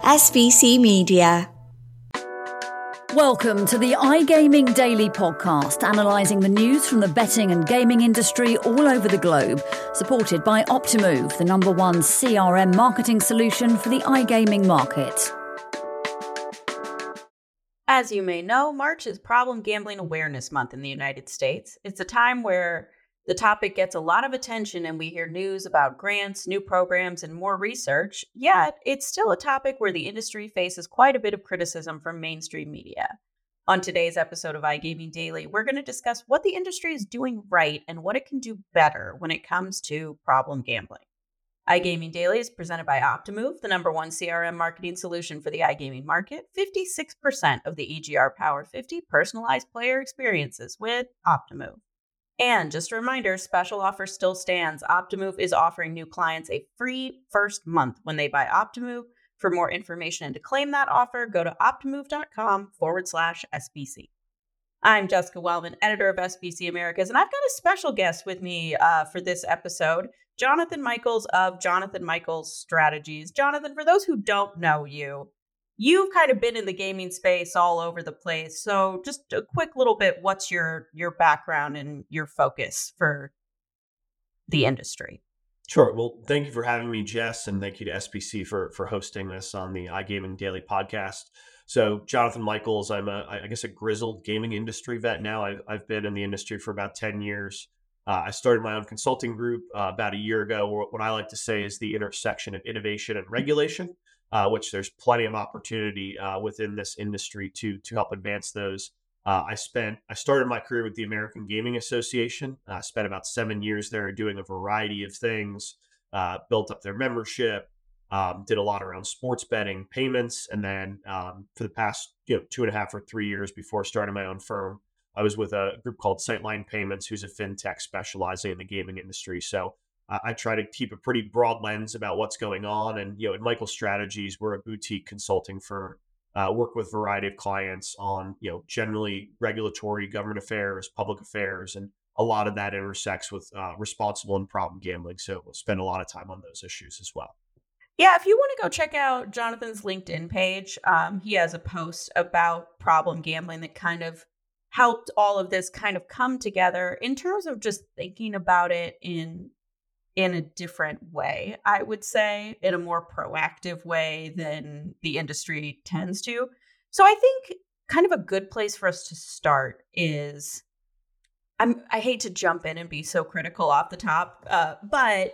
SVC Media. Welcome to the iGaming Daily podcast, analysing the news from the betting and gaming industry all over the globe, supported by Optimove, the #1 CRM marketing solution for the iGaming market. As you may know, March is Problem Gambling Awareness Month in the United States. It's a time where the topic gets a lot of attention and we hear news about grants, new programs, and more research, yet it's still a topic where the industry faces quite a bit of criticism from mainstream media. On today's episode of iGaming Daily, we're going to discuss what the industry is doing right and what it can do better when it comes to problem gambling. iGaming Daily is presented by Optimove, the #1 CRM marketing solution for the iGaming market. 56% of the EGR Power 50 personalized player experiences with Optimove. And just a reminder, special offer still stands. Optimove is offering new clients a free first month when they buy Optimove. For more information and to claim that offer, go to optimove.com/SBC. I'm Jessica Wellman, editor of SBC Americas, and I've got a special guest with me for this episode, Jonathan Michaels of Jonathan Michaels Strategies. Jonathan, for those who don't know you, you've kind of been in the gaming space all over the place. So just a quick little bit, what's your background and your focus for the industry? Sure. Well, thank you for having me, Jess, and thank you to SBC for hosting this on the iGaming Daily podcast. So Jonathan Michaels, I'm I guess a grizzled gaming industry vet now. I've been in the industry for about 10 years. I started my own consulting group about a year ago. What I like to say is the intersection of innovation and regulation, which there's plenty of opportunity within this industry to help advance those. I started my career with the American Gaming Association. I spent about 7 years there doing a variety of things, built up their membership, did a lot around sports betting, payments, and then for the past 2.5 or 3 years before starting my own firm, I was with a group called Sightline Payments, who's a fintech specializing in the gaming industry. So I try to keep a pretty broad lens about what's going on. And at Michaels Strategies, we're a boutique consulting firm. Work with a variety of clients on generally regulatory, government affairs, public affairs, and a lot of that intersects with responsible and problem gambling. So we'll spend a lot of time on those issues as well. Yeah, if you want to go check out Jonathan's LinkedIn page, he has a post about problem gambling that kind of helped all of this kind of come together in terms of just thinking about it in a different way, I would say, in a more proactive way than the industry tends to. So I think kind of a good place for us to start is, I hate to jump in and be so critical off the top, but,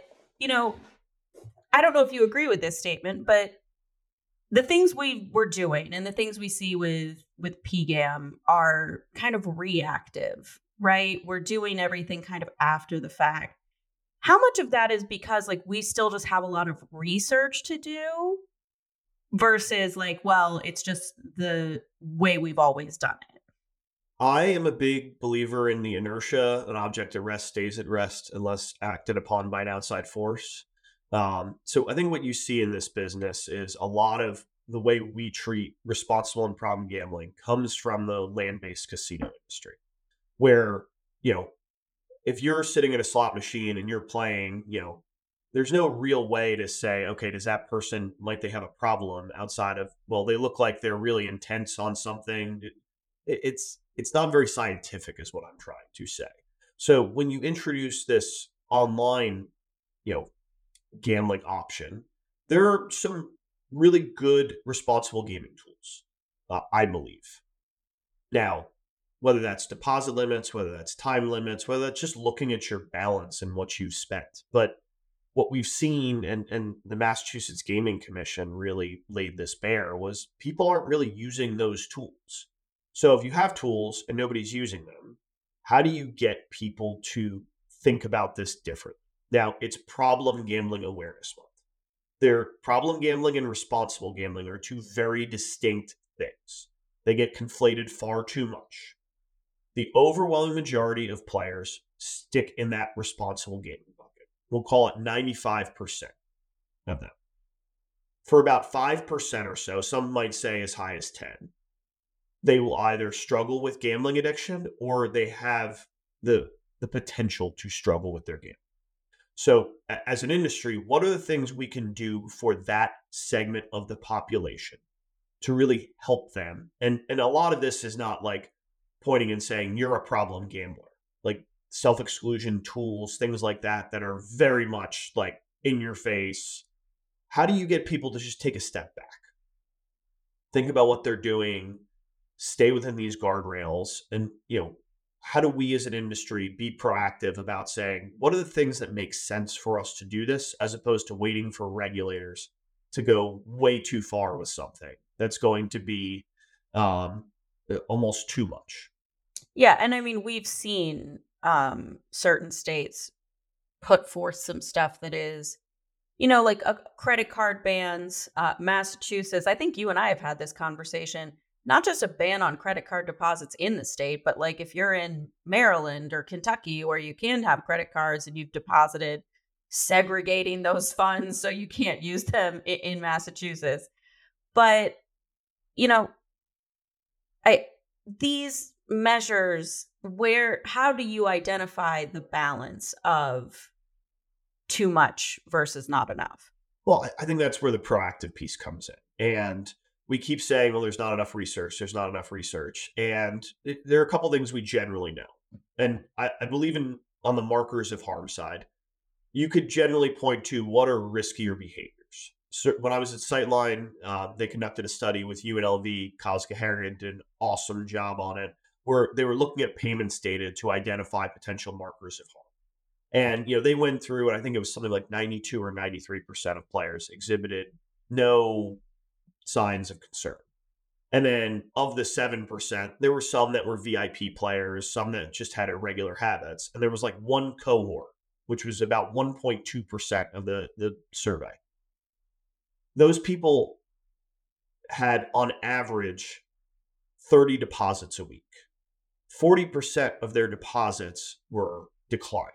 I don't know if you agree with this statement, but the things we're doing and the things we see with PGAM are kind of reactive, right? We're doing everything kind of after the fact. How much of that is because we still just have a lot of research to do versus it's just the way we've always done it? I am a big believer in the inertia. An object at rest stays at rest unless acted upon by an outside force. So I think what you see in this business is a lot of the way we treat responsible and problem gambling comes from the land-based casino industry, where, if you're sitting at a slot machine and you're playing, there's no real way to say, okay, does that person, might they have a problem outside of, well, they look like they're really intense on something. It's not very scientific is what I'm trying to say. So when you introduce this online, gambling option, there are some really good responsible gaming tools, I believe. Now, whether that's deposit limits, whether that's time limits, whether that's just looking at your balance and what you've spent. But what we've seen, and the Massachusetts Gaming Commission really laid this bare, was people aren't really using those tools. So if you have tools and nobody's using them, how do you get people to think about this differently? Now, it's Problem Gambling Awareness Month. Problem gambling and responsible gambling are two very distinct things. They get conflated far too much. The overwhelming majority of players stick in that responsible gaming bucket. We'll call it 95% of them. For about 5% or so, some might say as high as 10, they will either struggle with gambling addiction or they have the potential to struggle with their gambling. So as an industry, what are the things we can do for that segment of the population to really help them? And a lot of this is not like pointing and saying you're a problem gambler. Like self-exclusion tools, things like that that are very much like in your face. How do you get people to just take a step back? Think about what they're doing, stay within these guardrails, and how do we as an industry be proactive about saying what are the things that make sense for us to do this, as opposed to waiting for regulators to go way too far with something that's going to be almost too much. Yeah, and I mean, we've seen certain states put forth some stuff that is, like credit card bans. Massachusetts, I think you and I have had this conversation, not just a ban on credit card deposits in the state, but like if you're in Maryland or Kentucky where you can have credit cards and you've deposited, segregating those funds so you can't use them in Massachusetts. But, these measures, how do you identify the balance of too much versus not enough? Well, I think that's where the proactive piece comes in. And we keep saying, well, there's not enough research. There's not enough research. And there are a couple things we generally know. And I believe on the markers of harm side, you could generally point to what are riskier behaviors. So when I was at Sightline, they conducted a study with UNLV. Kyle Skaharian did an awesome job on it, where they were looking at payments data to identify potential markers of harm. And, they went through, and I think it was something like 92 or 93% of players exhibited no signs of concern. And then of the 7%, there were some that were VIP players, some that just had irregular habits. And there was like one cohort, which was about 1.2% of the survey. Those people had, on average, 30 deposits a week. 40% of their deposits were declined.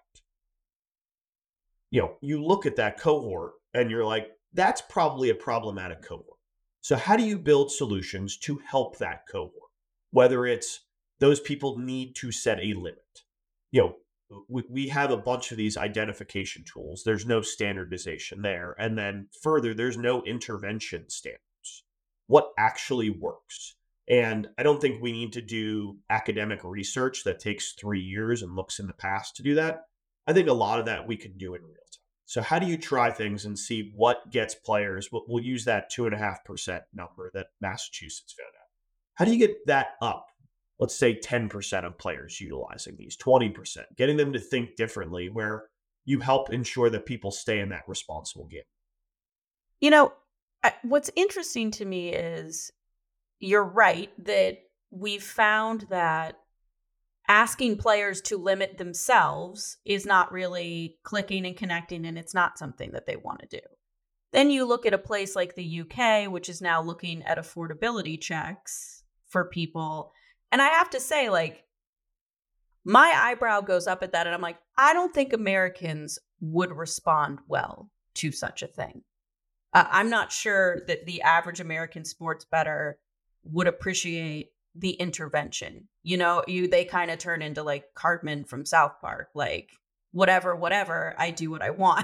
You look at that cohort and you're like, that's probably a problematic cohort. So how do you build solutions to help that cohort? Whether it's those people need to set a limit. We have a bunch of these identification tools. There's no standardization there. And then further, there's no intervention standards. What actually works? And I don't think we need to do academic research that takes 3 years and looks in the past to do that. I think a lot of that we can do in real time. So how do you try things and see what gets players? We'll use that 2.5% number that Massachusetts found out. How do you get that up? Let's say 10% of players utilizing these, 20%, getting them to think differently, where you help ensure that people stay in that responsible game. What's interesting to me is you're right that we've found that asking players to limit themselves is not really clicking and connecting, and it's not something that they want to do. Then you look at a place like the UK, which is now looking at affordability checks for people. And I have to say, like, my eyebrow goes up at that. And I'm like, I don't think Americans would respond well to such a thing. I'm not sure that the average American sports bettor would appreciate the intervention. They kind of turn into like Cartman from South Park, like whatever, I do what I want.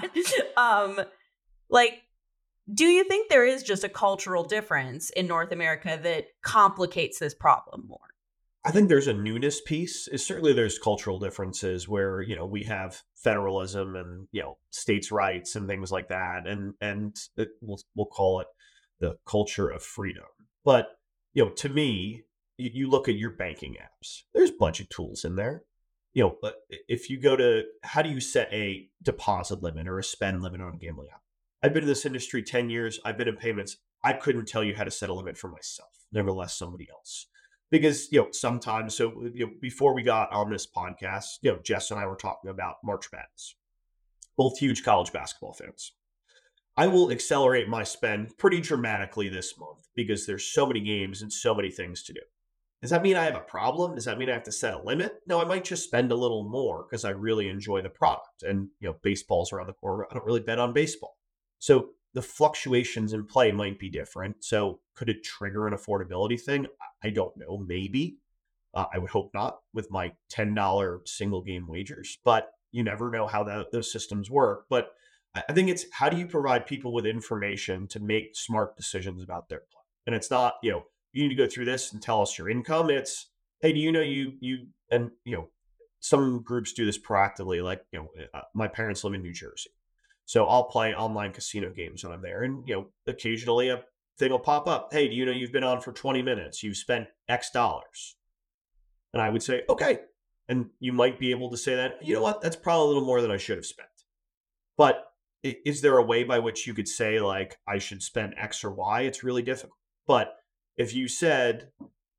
Do you think there is just a cultural difference in North America that complicates this problem more? I think there's a newness piece. Certainly there's cultural differences where, we have federalism and, states' rights and things like that. And we'll call it the culture of freedom. But, to me, you look at your banking apps, there's budget tools in there. But if you go to, how do you set a deposit limit or a spend limit on a gambling app? I've been in this industry 10 years. I've been in payments. I couldn't tell you how to set a limit for myself, nevertheless, somebody else. Because, sometimes, before we got on this podcast, Jess and I were talking about March Madness, both huge college basketball fans. I will accelerate my spend pretty dramatically this month because there's so many games and so many things to do. Does that mean I have a problem? Does that mean I have to set a limit? No, I might just spend a little more because I really enjoy the product. And, baseball's around the corner. I don't really bet on baseball. So the fluctuations in play might be different. So could it trigger an affordability thing? I don't know. Maybe. I would hope not with my $10 single game wagers. But You never know how those systems work. But I think it's, how do you provide people with information to make smart decisions about their play? And it's not, you need to go through this and tell us your income. It's, hey, do you know and some groups do this proactively. Like, my parents live in New Jersey. So I'll play online casino games when I'm there. And, occasionally a thing will pop up. Hey, do you know you've been on for 20 minutes? You've spent X dollars. And I would say, okay. And you might be able to say that, you know what, that's probably a little more than I should have spent. But is there a way by which you could say, like, I should spend X or Y? It's really difficult. But if you said,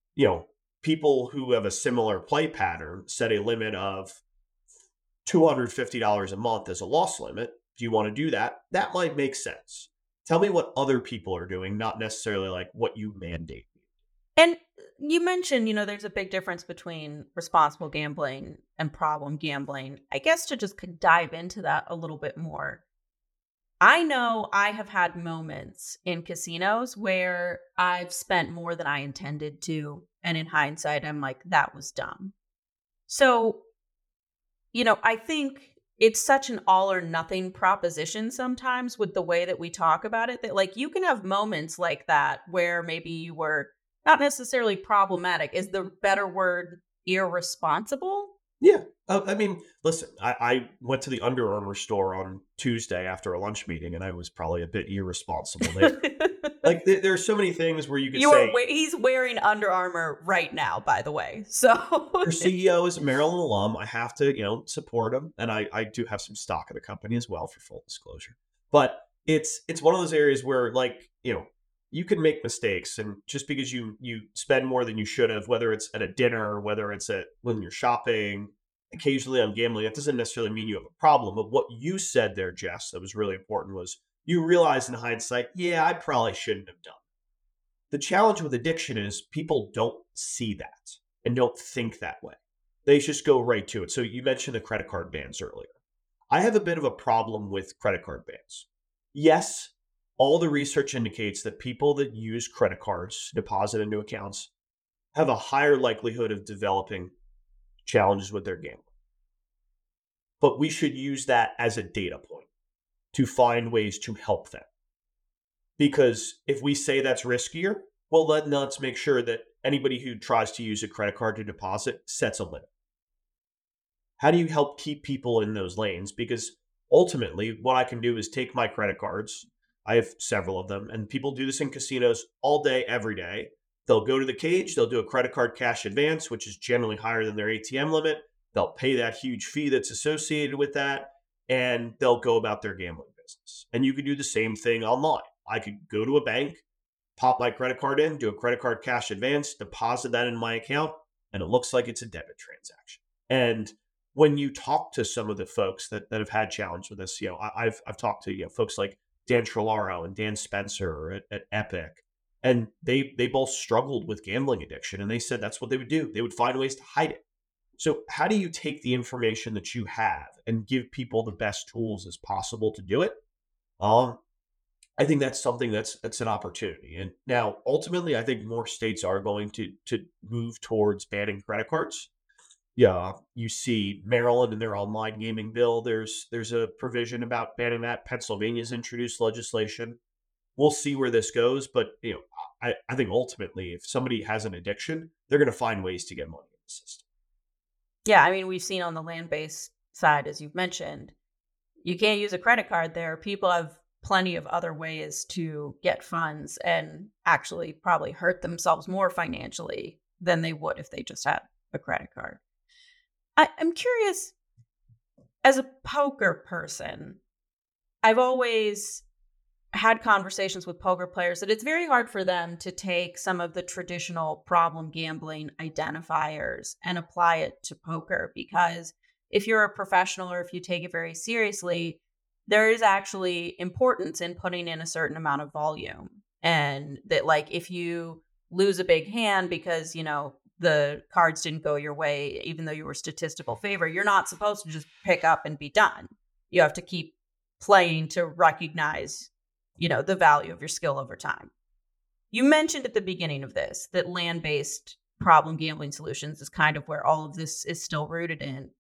people who have a similar play pattern set a limit of $250 a month as a loss limit, do you want to do that? That might make sense. Tell me what other people are doing, not necessarily like what you mandate. And you mentioned, there's a big difference between responsible gambling and problem gambling. I guess to just dive into that a little bit more. I know I have had moments in casinos where I've spent more than I intended to. And in hindsight, I'm like, that was dumb. So, I think it's such an all or nothing proposition sometimes with the way that we talk about it, that like you can have moments like that where maybe you were not necessarily problematic. Is the better word irresponsible? Yeah. I mean, listen, I went to the Under Armour store on Tuesday after a lunch meeting, and I was probably a bit irresponsible there. Like, there are so many things where you could say... He's wearing Under Armour right now, by the way. So our CEO is a Maryland alum. I have to, support him. And I do have some stock in the company as well, for full disclosure. But it's one of those areas where, like, you can make mistakes. And just because you spend more than you should have, whether it's at a dinner, whether it's when you're shopping, occasionally on gambling, that doesn't necessarily mean you have a problem. But what you said there, Jess, that was really important was you realize in hindsight, yeah, I probably shouldn't have done. The challenge with addiction is people don't see that and don't think that way. They just go right to it. So you mentioned the credit card bans earlier. I have a bit of a problem with credit card bans. Yes, all the research indicates that people that use credit cards, deposit into accounts, have a higher likelihood of developing challenges with their gambling. But we should use that as a data point to find ways to help them. Because if we say that's riskier, well, then let's make sure that anybody who tries to use a credit card to deposit sets a limit. How do you help keep people in those lanes? Because ultimately, what I can do is take my credit cards. I have several of them, and people do this in casinos all day, every day. They'll go to the cage, they'll do a credit card cash advance, which is generally higher than their ATM limit. They'll pay that huge fee that's associated with that, and they'll go about their gambling business. And you could do the same thing online. I could go to a bank, pop my credit card in, do a credit card cash advance, deposit that in my account, and it looks like it's a debit transaction. And when you talk to some of the folks that have had challenge with this, I've talked to folks like Dan Trolaro and Dan Spencer at Epic, and they both struggled with gambling addiction, and they said that's what they would do. They would find ways to hide it. So how do you take the information that you have and give people the best tools as possible to do it? I think that's something that's an opportunity. And now, ultimately, I think more states are going to move towards banning credit cards. Yeah, you see Maryland in their online gaming bill. There's a provision about banning that. Pennsylvania's introduced legislation. We'll see where this goes, but I think ultimately, if somebody has an addiction, they're going to find ways to get money in the system. Yeah, I mean, we've seen on the land-based side, as you've mentioned, you can't use a credit card there. People have plenty of other ways to get funds and actually probably hurt themselves more financially than they would if they just had a credit card. I'm curious, as a poker person, I've always had conversations with poker players that it's very hard for them to take some of the traditional problem gambling identifiers and apply it to poker, because if you're a professional or if you take it very seriously, there is actually importance in putting in a certain amount of volume. And that, like, if you lose a big hand because, the cards didn't go your way, even though you were statistical favor, you're not supposed to just pick up and be done. You have to keep playing to recognize, the value of your skill over time. You mentioned at the beginning of this that land-based problem gambling solutions is kind of where all of this is still rooted in.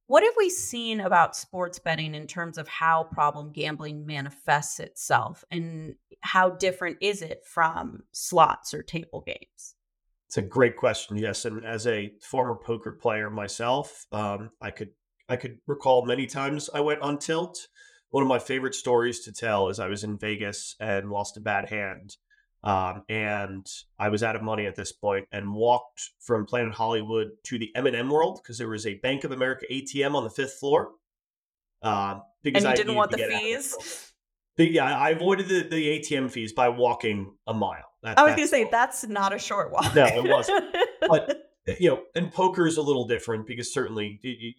What have we seen about sports betting in terms of how problem gambling manifests itself, and how different is it from slots or table games? It's a great question. Yes, and as a former poker player myself, I could recall many times I went on tilt. One of my favorite stories to tell is I was in Vegas and lost a bad hand, and I was out of money at this point and walked from Planet Hollywood to the M&M World because there was a Bank of America ATM on the fifth floor. Because And you I didn't needed want to the get out of the world. fees? But yeah, I avoided the ATM fees by walking a mile. I was going to That's say, that's not a short walk. no, it wasn't. But and poker is a little different because certainly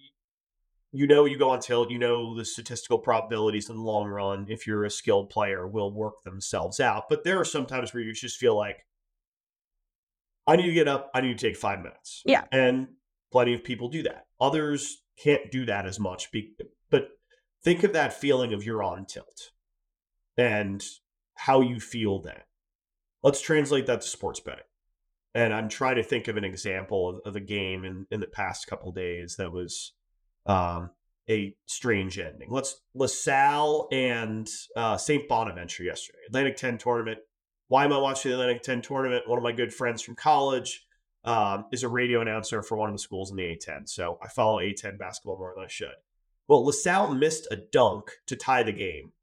you go on tilt, the statistical probabilities in the long run, if you're a skilled player, will work themselves out. But there are some times where you just feel like, I need to get up, I need to take 5 minutes. Yeah. And plenty of people do that. Others can't do that as much. But think of that feeling of you're on tilt and how you feel then. Let's translate that to sports betting. And I'm trying to think of an example of a game in the past couple of days that was a strange ending. Let's LaSalle and St. Bonaventure yesterday. Atlantic 10 tournament. Why am I watching the Atlantic 10 tournament? One of my good friends from college is a radio announcer for one of the schools in the A10. So I follow A10 basketball more than I should. Well, LaSalle missed a dunk to tie the game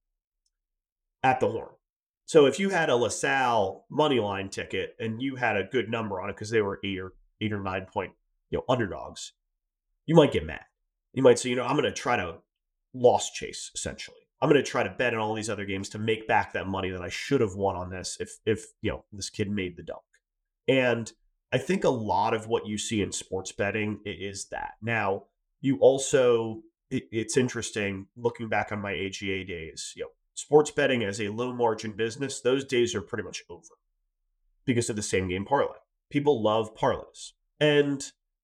at the Horn. So if you had a LaSalle money line ticket and you had a good number on it because they were 8 or 9 point underdogs, you might get mad. You might say, I'm going to try to loss chase, essentially. I'm going to try to bet on all these other games to make back that money that I should have won on this if this kid made the dunk. And I think a lot of what you see in sports betting is that. Now, you also, it's interesting looking back on my AGA days, sports betting as a low margin business, those days are pretty much over because of the same game parlay. People love parlays. And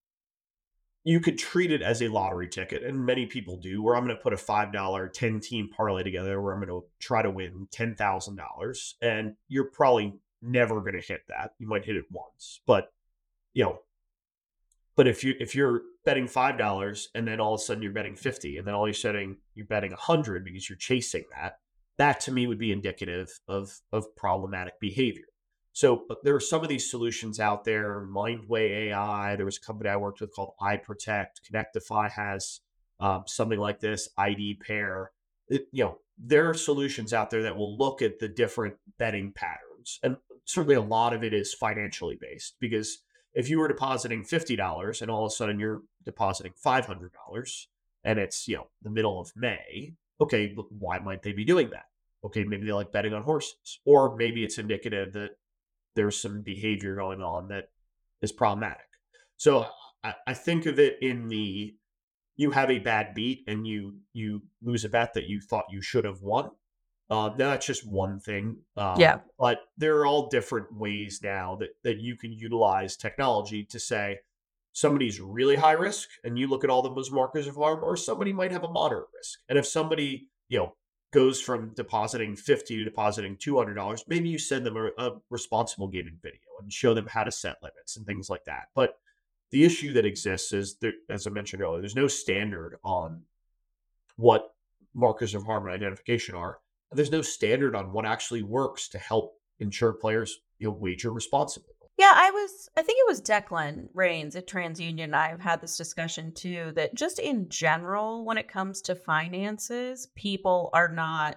you could treat it as a lottery ticket, and many people do, where I'm going to put a $5 10-team parlay together where I'm going to try to win $10,000, and you're probably never going to hit that. You might hit it once, but if you're betting $5 and then all of a sudden you're betting 50, and then all of a sudden you're betting 100 because you're chasing that to me would be indicative of problematic behavior. So there are some of these solutions out there. Mindway AI. There was a company I worked with called iProtect. Connectify has something like this. ID Pair. There are solutions out there that will look at the different betting patterns, and certainly a lot of it is financially based. Because if you were depositing $50 and all of a sudden you're depositing $500, and it's the middle of May, okay, why might they be doing that? Okay, maybe they like betting on horses, or maybe it's indicative that there's some behavior going on that is problematic. So I think of it in you have a bad beat and you lose a bet that you thought you should have won. Now that's just one thing. But there are all different ways now that you can utilize technology to say somebody's really high risk, and you look at all those markers of harm, or somebody might have a moderate risk. And if somebody, goes from depositing $50 to depositing $200, maybe you send them a responsible gaming video and show them how to set limits and things like that. But the issue that exists is, as I mentioned earlier, there's no standard on what markers of harm and identification are. There's no standard on what actually works to help ensure players wager responsibly. Yeah, I think it was Declan Rains at TransUnion and I have had this discussion too, that just in general, when it comes to finances, people are not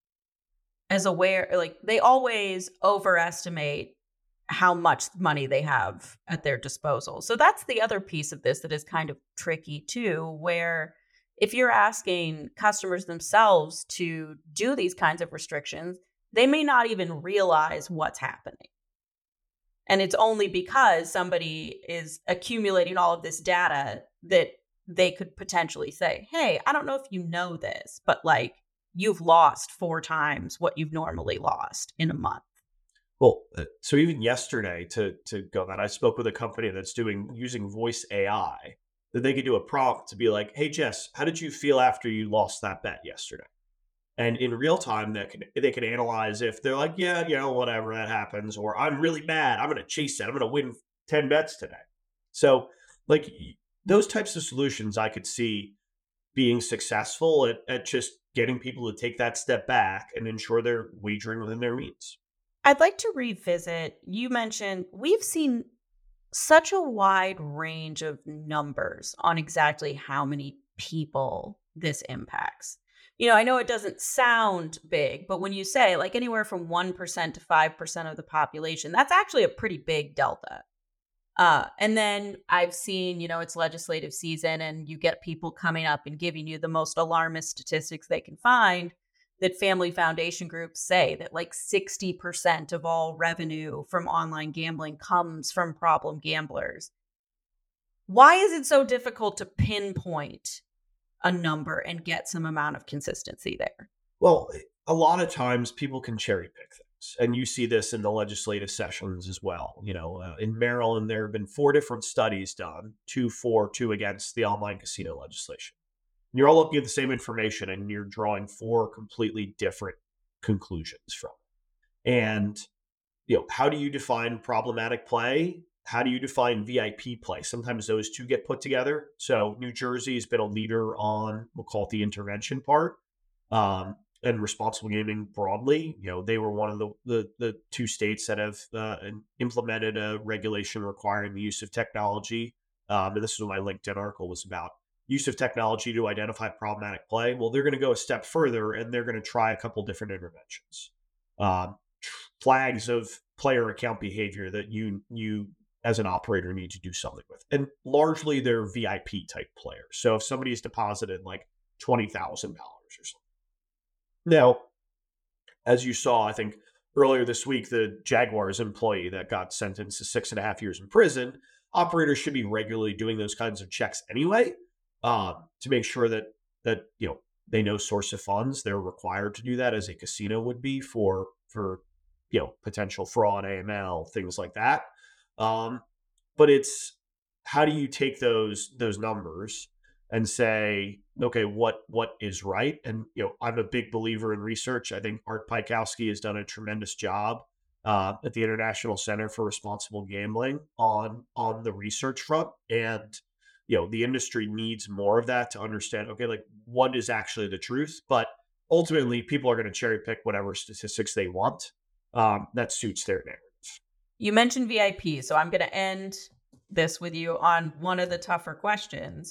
as aware, like they always overestimate how much money they have at their disposal. So that's the other piece of this that is kind of tricky too, where if you're asking customers themselves to do these kinds of restrictions, they may not even realize what's happening. And it's only because somebody is accumulating all of this data that they could potentially say, hey, I don't know if you know this, but you've lost 4 times what you've normally lost in a month. Well, so even yesterday to go that, I spoke with a company that's using voice AI, that they could do a prompt to be like, hey, Jess, how did you feel after you lost that bet yesterday? And in real time, they can analyze if they're like, yeah, whatever, that happens, or I'm really mad, I'm going to chase it, I'm going to win 10 bets today. So those types of solutions I could see being successful at just getting people to take that step back and ensure they're wagering within their means. I'd like to revisit, you mentioned we've seen such a wide range of numbers on exactly how many people this impacts. I know it doesn't sound big, but when you say like anywhere from 1% to 5% of the population, that's actually a pretty big delta. And then I've seen, it's legislative season and you get people coming up and giving you the most alarmist statistics they can find, that family foundation groups say that like 60% of all revenue from online gambling comes from problem gamblers. Why is it so difficult to pinpoint a number and get some amount of consistency there? Well, a lot of times people can cherry pick things, and you see this in the legislative sessions as well. In Maryland, there have been 4 different studies done, 2 for, 2 against the online casino legislation. You're all looking at the same information and you're drawing 4 completely different conclusions from it. And, how do you define problematic play? How do you define VIP play? Sometimes those two get put together. So New Jersey has been a leader on, we'll call it the intervention part, and responsible gaming broadly. They were one of the 2 states that have implemented a regulation requiring the use of technology. And this is what my LinkedIn article was about. Use of technology to identify problematic play. Well, they're going to go a step further and they're going to try a couple different interventions. Flags of player account behavior that you as an operator need to do something with. And largely they're VIP type players. So if somebody's deposited like $20,000 or something. Now, as you saw, I think earlier this week, the Jaguars employee that got sentenced to 6.5 years in prison, operators should be regularly doing those kinds of checks anyway. To make sure that they know source of funds. They're required to do that as a casino would be for potential fraud, AML, things like that. But it's how do you take those numbers and say, okay, what is right? And I'm a big believer in research. I think Art Pikowski has done a tremendous job at the International Center for Responsible Gambling on the research front. And the industry needs more of that to understand, okay, like what is actually the truth. But ultimately, people are going to cherry pick whatever statistics they want that suits their narrative. You mentioned VIP, so I'm going to end this with you on one of the tougher questions.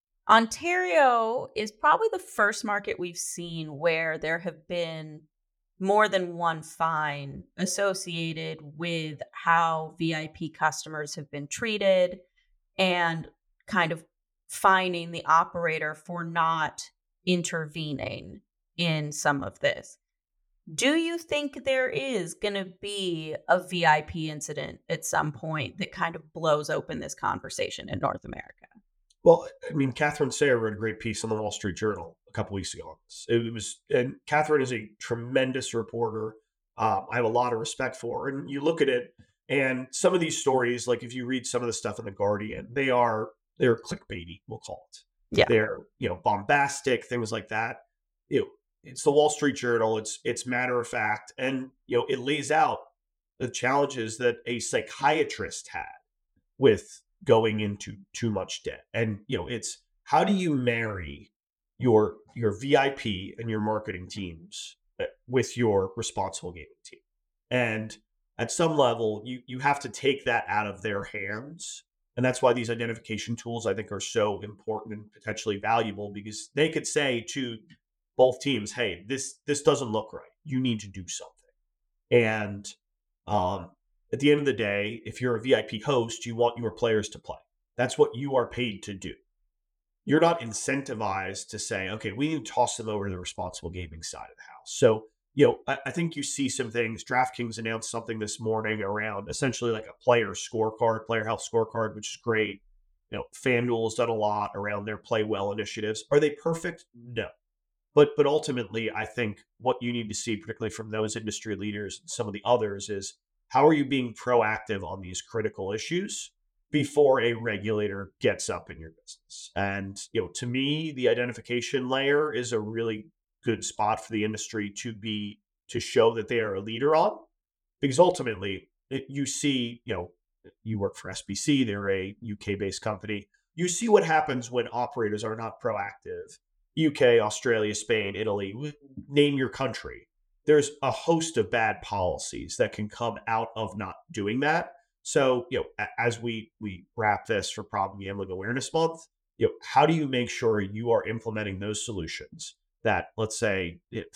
Ontario is probably the first market we've seen where there have been more than one fine associated with how VIP customers have been treated and kind of fining the operator for not intervening in some of this. Do you think there is going to be a VIP incident at some point that kind of blows open this conversation in North America? Well, I mean, Catherine Sayer wrote a great piece on the Wall Street Journal a couple weeks ago. And Catherine is a tremendous reporter. I have a lot of respect for her. And you look at it, and some of these stories, like if you read some of the stuff in The Guardian, they're clickbaity, we'll call it. Yeah. They're, bombastic, things like that. It's the Wall Street Journal. It's matter of fact. And, it lays out the challenges that a psychiatrist had with going into too much debt. And, it's how do you marry your VIP and your marketing teams with your responsible gaming team? And at some level, you have to take that out of their hands. And that's why these identification tools, I think, are so important and potentially valuable, because they could say to both teams, hey, this doesn't look right. You need to do something. And at the end of the day, if you're a VIP host, you want your players to play. That's what you are paid to do. You're not incentivized to say, okay, we need to toss them over to the responsible gaming side of the house. So, I think you see some things. DraftKings announced something this morning around essentially like a player scorecard, player health scorecard, which is great. FanDuel has done a lot around their Play Well initiatives. Are they perfect? No. But ultimately, I think what you need to see, particularly from those industry leaders and some of the others, is how are you being proactive on these critical issues before a regulator gets up in your business? And, to me, the identification layer is a really good spot for the industry to show that they are a leader on, because ultimately you see, you work for SBC, they're a UK based company. You see what happens when operators are not proactive UK, Australia, Spain, Italy, name your country. There's a host of bad policies that can come out of not doing that. So, as we wrap this for Problem Gambling Awareness Month, how do you make sure you are implementing those solutions that, let's say,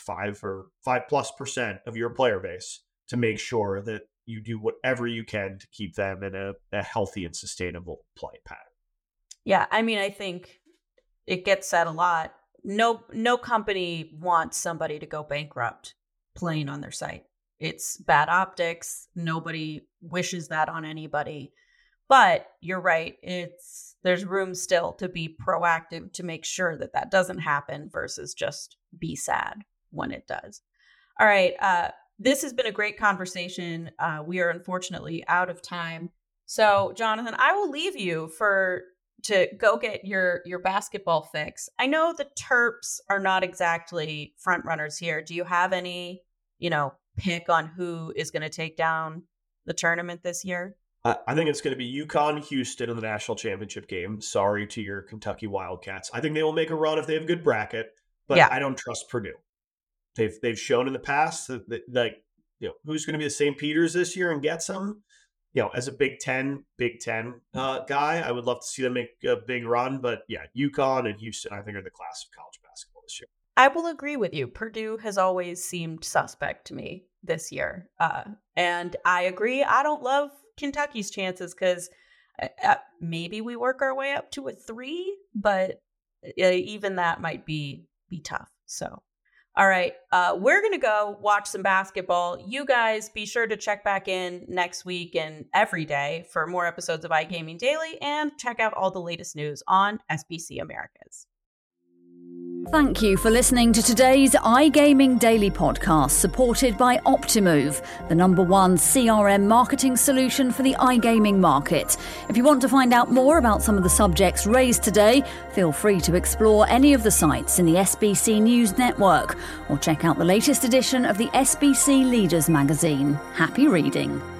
5+ % of your player base, to make sure that you do whatever you can to keep them in a healthy and sustainable play pattern? Yeah, I mean, I think it gets said a lot. No company wants somebody to go bankrupt playing on their site. It's bad optics. Nobody wishes that on anybody. But you're right. There's room still to be proactive to make sure that doesn't happen versus just be sad when it does. All right. This has been a great conversation. We are unfortunately out of time. So, Jonathan, I will leave you to go get your basketball fix. I know the Terps are not exactly front runners here. Do you have any, pick on who is going to take down the tournament this year? I think it's going to be UConn, Houston in the national championship game. Sorry to your Kentucky Wildcats. I think they will make a run if they have a good bracket, but I don't trust Purdue. They've shown in the past that who's going to be the St. Peter's this year and get some. As a Big Ten guy, I would love to see them make a big run. But UConn and Houston, I think, are the class of college basketball this year. I will agree with you. Purdue has always seemed suspect to me this year. And I agree. I don't love Kentucky's chances because maybe we work our way up to a 3, but even that might be tough. So, all right, we're going to go watch some basketball. You guys be sure to check back in next week and every day for more episodes of iGaming Daily, and check out all the latest news on SBC Americas. Thank you for listening to today's iGaming Daily podcast, supported by Optimove, the #1 CRM marketing solution for the iGaming market. If you want to find out more about some of the subjects raised today, feel free to explore any of the sites in the SBC News Network or check out the latest edition of the SBC Leaders magazine. Happy reading.